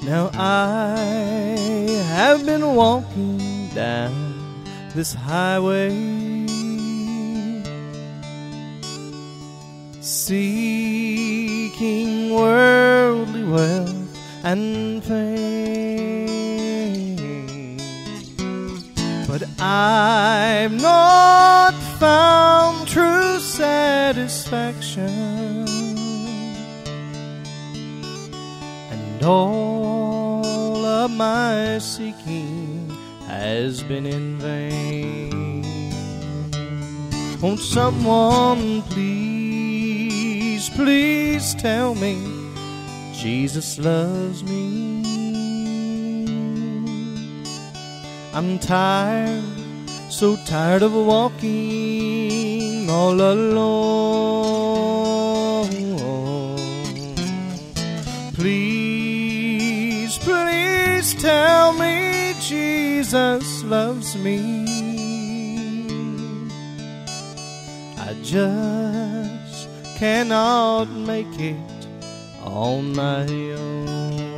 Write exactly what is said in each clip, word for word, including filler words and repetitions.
Now I have been walking down this highway, seeking worldly wealth and fame, but I've not found true satisfaction, and all of my seeking has been in vain. Won't someone please, please tell me Jesus loves me? I'm tired, so tired of walking all alone. Please, please tell me Jesus loves me. I just cannot make it on my own.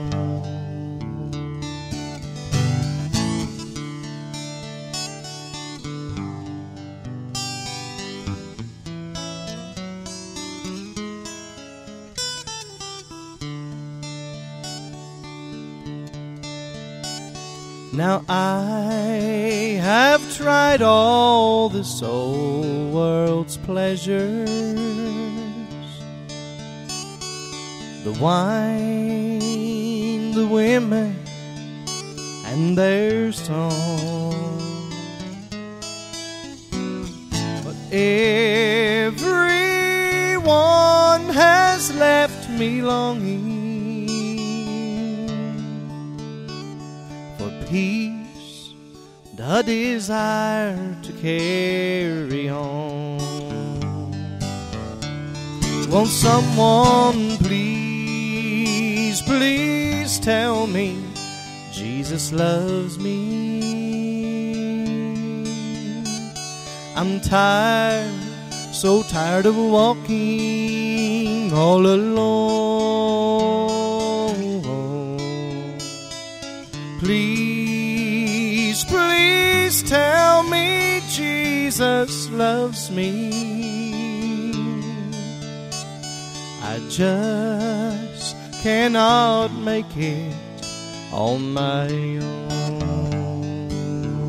Now I have tried all this old world's pleasures, the wine, the women, and their song, but everyone has left me longing for peace, the desire to carry on. Won't someone please, please tell me Jesus loves me? I'm tired, so tired of walking all alone. Please, please tell me Jesus loves me. I just cannot make it on my own.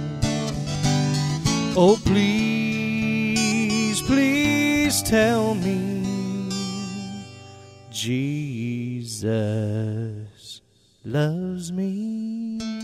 Oh, please, please tell me Jesus loves me.